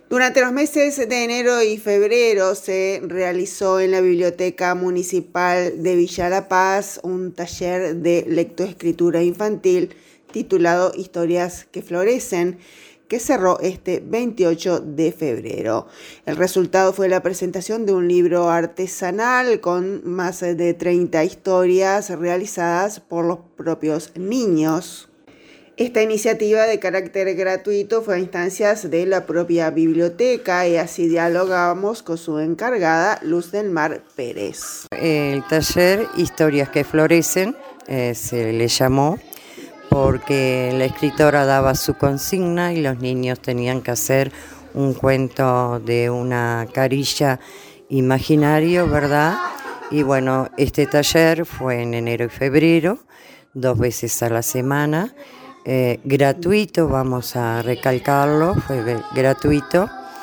Durante los meses de enero y febrero se realizó en la Biblioteca Municipal de Villa La Paz un taller de lectoescritura infantil titulado Historias que Florecen, que cerró este 28 de febrero. El resultado fue la presentación de un libro artesanal con más de 30 historias realizadas por los propios niños. Esta iniciativa de carácter gratuito fue a instancias de la propia biblioteca y así dialogamos con su encargada, Luz del Mar Pérez. El taller Historias que Florecen se le llamó porque la escritora daba su consigna y los niños tenían que hacer un cuento de una carilla imaginario, ¿verdad? Y bueno, este taller fue en enero y febrero, 2 veces a la semana. Gratuito, vamos a recalcarlo, fue gratuito,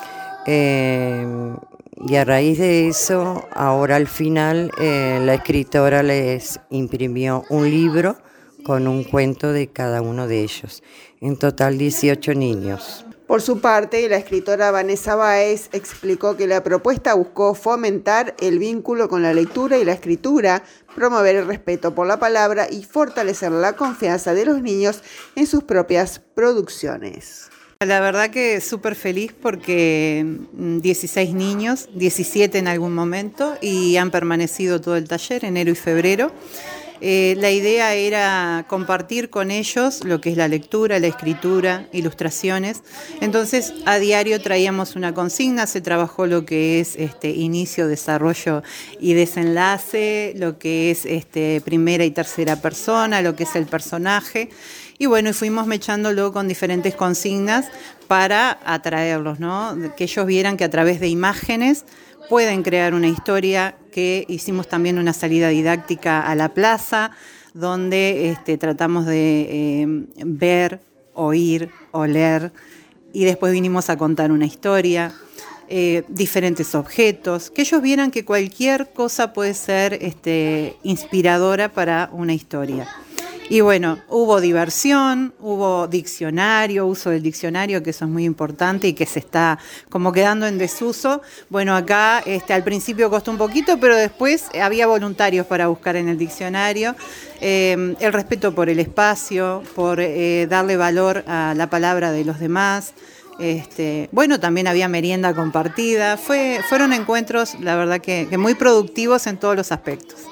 y a raíz de eso, ahora al final, la escritora les imprimió un libro con un cuento de cada uno de ellos, en total 18 niños. Por su parte, la escritora Vanessa Báez explicó que la propuesta buscó fomentar el vínculo con la lectura y la escritura, promover el respeto por la palabra y fortalecer la confianza de los niños en sus propias producciones. La verdad que súper feliz porque 16 niños, 17 en algún momento, y han permanecido todo el taller, enero y febrero. La idea era compartir con ellos lo que es la lectura, la escritura, ilustraciones. Entonces, a diario traíamos una consigna, se trabajó lo que es inicio, desarrollo y desenlace, lo que es primera y tercera persona, lo que es el personaje. Y bueno, y fuimos mechándolo con diferentes consignas para atraerlos, ¿no? Que ellos vieran que a través de imágenes pueden crear una historia, que hicimos también una salida didáctica a la plaza, donde tratamos de ver, oír, oler, y después vinimos a contar una historia, diferentes objetos, que ellos vieran que cualquier cosa puede ser inspiradora para una historia. Y bueno, hubo diversión, hubo diccionario, uso del diccionario, que eso es muy importante y que se está como quedando en desuso. Bueno, acá al principio costó un poquito, pero después había voluntarios para buscar en el diccionario. El respeto por el espacio, por darle valor a la palabra de los demás. Bueno, también había merienda compartida. Fueron encuentros, la verdad que muy productivos en todos los aspectos.